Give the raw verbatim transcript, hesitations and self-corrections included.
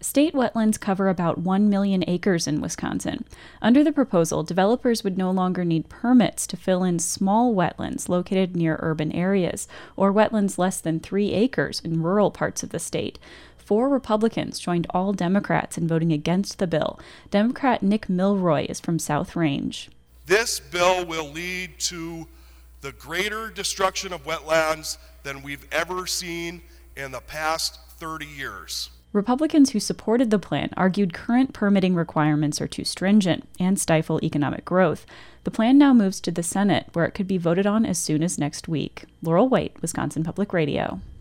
State wetlands cover about one million acres in Wisconsin. Under the proposal, developers would no longer need permits to fill in small wetlands located near urban areas, or wetlands less than three acres in rural parts of the state. Four Republicans joined all Democrats in voting against the bill. Democrat Nick Milroy is from South Range. This bill will lead to the greater destruction of wetlands than we've ever seen in the past thirty years. Republicans who supported the plan argued current permitting requirements are too stringent and stifle economic growth. The plan now moves to the Senate, where it could be voted on as soon as next week. Laurel White, Wisconsin Public Radio.